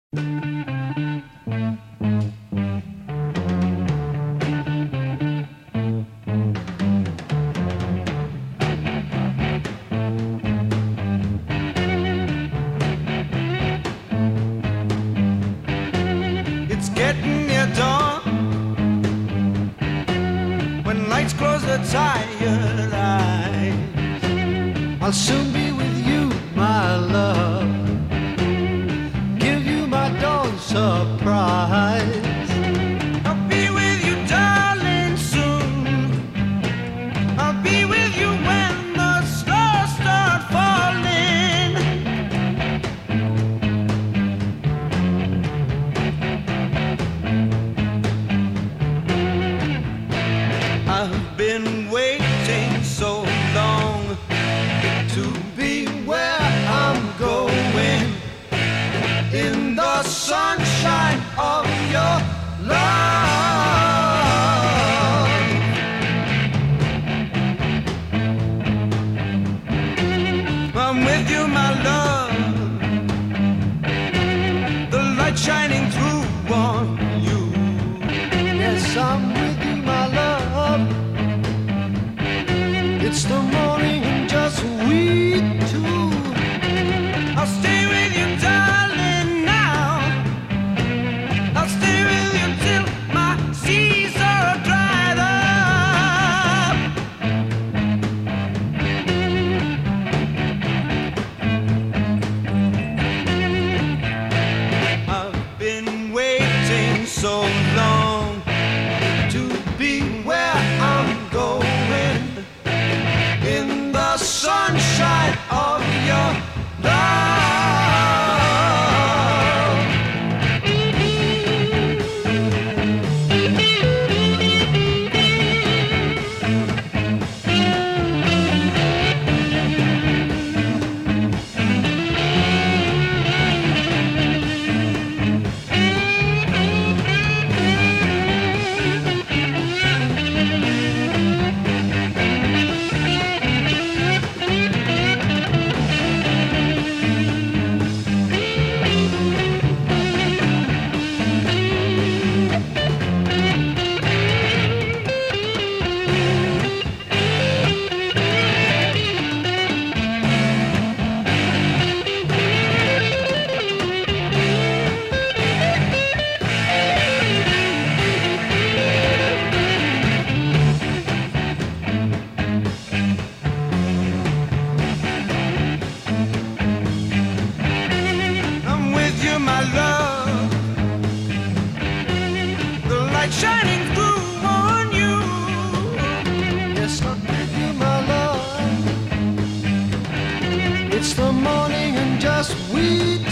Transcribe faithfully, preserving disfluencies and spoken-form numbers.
It's getting near dawn, when lights close their tired eyes. I'll soon be with you, my love, give you my dawn surprise. I'll be with you, darling, soon. I'll be with you when the stars start falling. I've been waiting so long to be where I'm going, in the sunshine of your love. I'm with you, my love, the light shining through on you. Yes, I'm with you, my love. It's the morning and just we two. I'll stay with you, darling, now. I'll stay with you till my seas are dried up. I've been waiting so long to be where I'm going, in the sunshine of your love. My love, the light shining through on you. Yes, I'm with you, my love. It's the morning and just we